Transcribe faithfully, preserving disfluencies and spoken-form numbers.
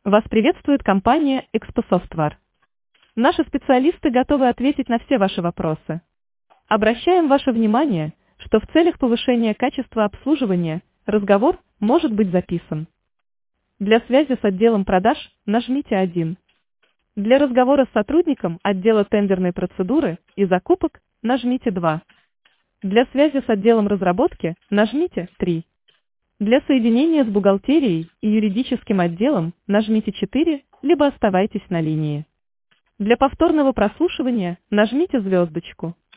Вас приветствует компания Экспо Софтвар. Наши специалисты готовы ответить на все ваши вопросы. Обращаем ваше внимание, что в целях повышения качества обслуживания разговор может быть записан. Для связи с отделом продаж нажмите один. Для разговора с сотрудником отдела тендерной процедуры и закупок нажмите два. Для связи с отделом разработки нажмите три. Для соединения с бухгалтерией и юридическим отделом нажмите четыре, либо оставайтесь на линии. Для повторного прослушивания нажмите звездочку.